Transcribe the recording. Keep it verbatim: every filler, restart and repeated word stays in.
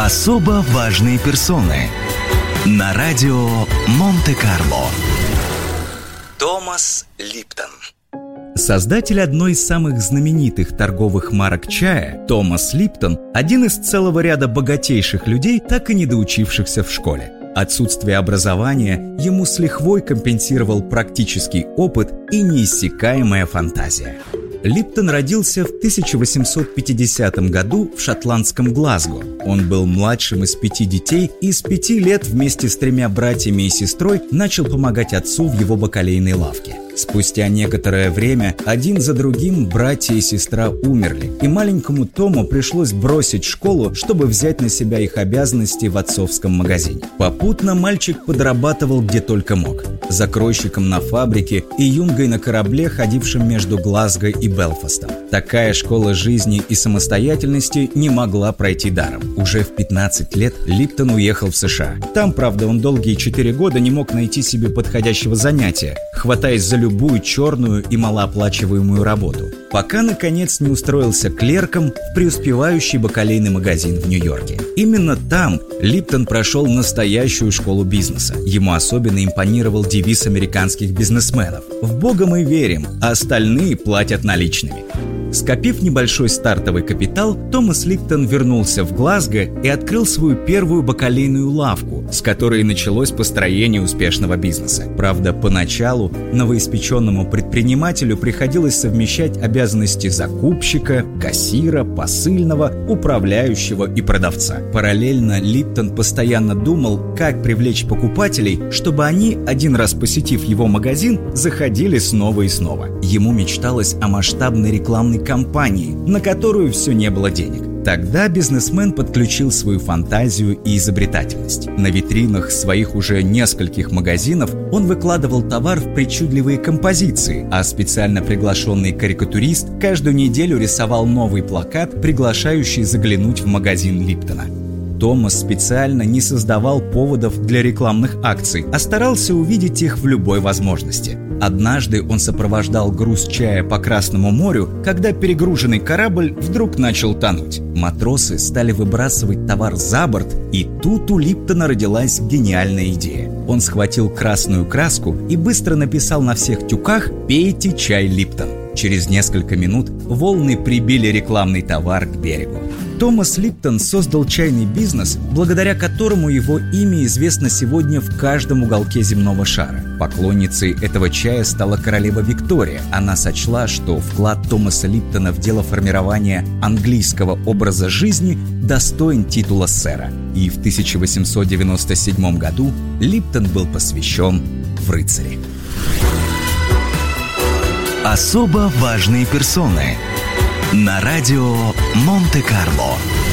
Особо важные персоны на радио Монте-Карло. Томас Липтон. Создатель одной из самых знаменитых торговых марок чая, Томас Липтон, один из целого ряда богатейших людей, так и не доучившихся в школе. Отсутствие образования ему с лихвой компенсировал практический опыт и неиссякаемая фантазия. Липтон родился в тысяча восемьсот пятидесятом году в шотландском Глазго. Он был младшим из пяти детей и с пяти лет вместе с тремя братьями и сестрой начал помогать отцу в его бакалейной лавке. Спустя некоторое время один за другим братья и сестра умерли, и маленькому Тому пришлось бросить школу, чтобы взять на себя их обязанности в отцовском магазине. Попутно мальчик подрабатывал где только мог: закройщиком на фабрике и юнгой на корабле, ходившем между Глазго и Белфастом. Такая школа жизни и самостоятельности не могла пройти даром. Уже в пятнадцать лет Липтон уехал в США. Там, правда, он долгие четыре года не мог найти себе подходящего занятия, хватаясь за любую черную и малооплачиваемую работу, пока, наконец, не устроился клерком в преуспевающий бакалейный магазин в Нью-Йорке. Именно там Липтон прошел настоящую школу бизнеса. Ему особенно импонировал девиз американских бизнесменов: «В Бога мы верим, а остальные платят наличными». Скопив небольшой стартовый капитал, Томас Липтон вернулся в Глазго и открыл свою первую бакалейную лавку, с которой началось построение успешного бизнеса. Правда, поначалу новоиспеченному предпринимателю приходилось совмещать обязанности закупщика, кассира, посыльного, управляющего и продавца. Параллельно Липтон постоянно думал, как привлечь покупателей, чтобы они, один раз посетив его магазин, заходили снова и снова. Ему мечталось о масштабной рекламной компании, на которую все не было денег. Тогда бизнесмен подключил свою фантазию и изобретательность. На витринах своих уже нескольких магазинов он выкладывал товар в причудливые композиции, а специально приглашенный карикатурист каждую неделю рисовал новый плакат, приглашающий заглянуть в магазин Липтона. Томас специально не создавал поводов для рекламных акций, а старался увидеть их в любой возможности. Однажды он сопровождал груз чая по Красному морю, когда перегруженный корабль вдруг начал тонуть. Матросы стали выбрасывать товар за борт, и тут у Липтона родилась гениальная идея. Он схватил красную краску и быстро написал на всех тюках «Пейте чай Липтон». Через несколько минут волны прибили рекламный товар к берегу. Томас Липтон создал чайный бизнес, благодаря которому его имя известно сегодня в каждом уголке земного шара. Поклонницей этого чая стала королева Виктория. Она сочла, что вклад Томаса Липтона в дело формирования английского образа жизни достоин титула сэра. И в тысяча восемьсот девяносто седьмом году Липтон был посвящен в рыцари. Особо важные персоны на радио Монте-Карло.